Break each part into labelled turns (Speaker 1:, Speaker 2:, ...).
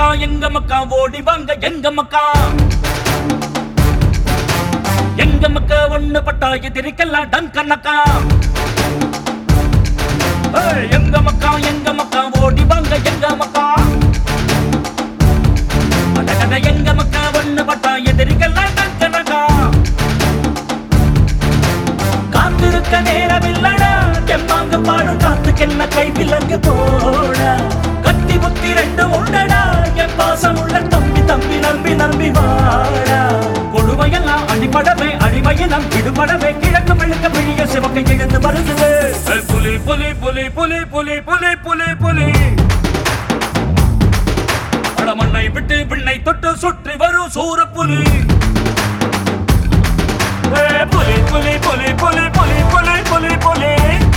Speaker 1: எங்க மக்கா ஓடி வாங்க எங்க மக்கா எங்க மக்கா ஒண்ணு பட்டா எதிரிக்கெல்லாம் டங்கனக்கா எங்க மக்கா ஓடி வாங்க எங்க மக்கா எங்க மக்கா ஒண்ணு பட்டா எதிரிக்கெல்லாம் டங்கனக்கா காத்திருக்க நேரமில்லடா எம்மாங்க பாடும் காத்துக்கென்ன கை விலங்கு போட கத்தி புத்தி ரெண்டு உண்டடா என் பாசம் உள்ள தம்பி தம்பி நம்பி நம்பி வாடா கொடுமையெல்லாம் அடிபடவே அடிமையினம் விடுபடவே கிழக்கு மெழுக்க பிழிய சிவக்கை எழுந்து வருது புலி புலி புலி புலி புலி புலி புலி புலி படமண்ணை விட்டு விண்ணை தொட்டு சுற்றி வரும் சூர புலி புலி புலி புலி புலி புலி புலி புலி புலி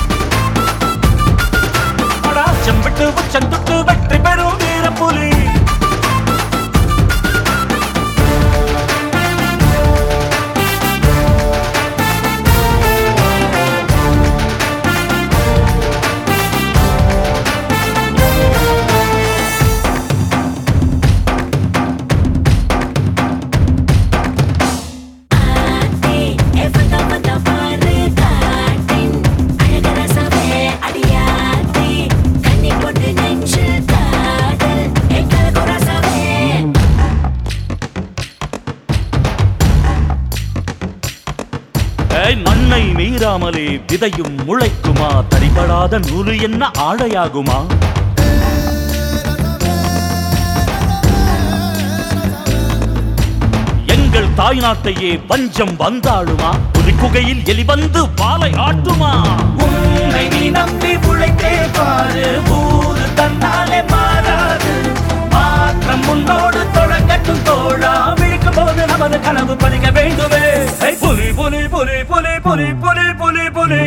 Speaker 1: செம்பிட்டு உச்சம் தொட்டு வெற்றி பெறும் வீர புலி மண்ணை மீறாமலே விதையும் முளைக்குமா தரிபடாத நூறு என்ன ஆடையாகுமா எங்கள் தாய் நாட்டையே பஞ்சம் வந்தாளுமா புலிக்குகையில் எலி வந்து வாளை ஆட்டுமா உன்னை நீ நம்பி உழைத்தே பாரு ஊரு தன்னாலே மாறாது மாற்றம் முன்னோடு தொடங்கட்டும் தோழா விழிக்கும் போது நமது கனவு பலிக்க வேண்டுமே புலி புலி புலி புலி புலி புலி புலி புலி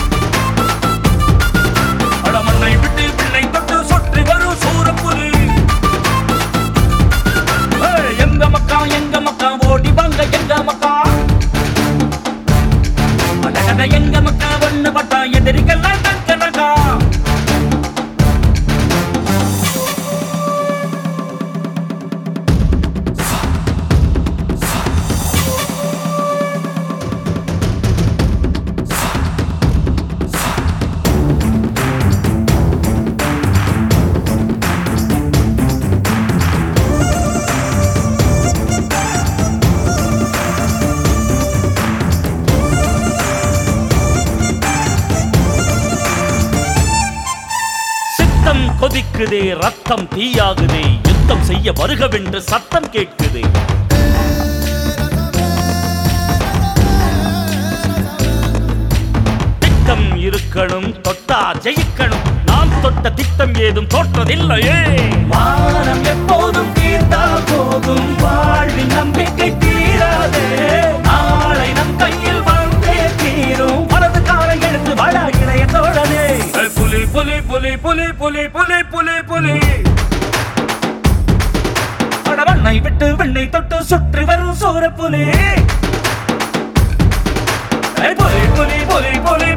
Speaker 1: படமண்ணை விட்டு பிள்ளை தொட்டு சுற்றி வரும் சூர புலி எங்க மக்கா ஓடி வாங்க எங்க மக்கா எங்க மக்கா ஒண்ணு பட்டா எதிரிக்கெல்லாம் டங்கனக்கா கொதிக்குதே ரத்தம் தீயாகுதே யுத்தம் செய்ய வருகவென்று சத்தம் கேட்குதே திட்டம் இருக்கணும் தொட்டா ஜெயிக்கணும் நாம் தொட்ட திட்டம் ஏதும் தோற்றதில்லையே வானம் எப்போதும் தீர்ந்தா போதும் வாழ்வின் நம்பிக்கை தீராதே நாளை நம் கையில் வந்தே தீரும் வலது காலை எடுத்து வட இணைய தோழனே புலி புலி புலி புலி புலி புலி புலி புலி படவண்ணை விட்டு வெண்ணை தொட்டு சுற்றி வரும் சூர புலி புலி புலி புலி புலி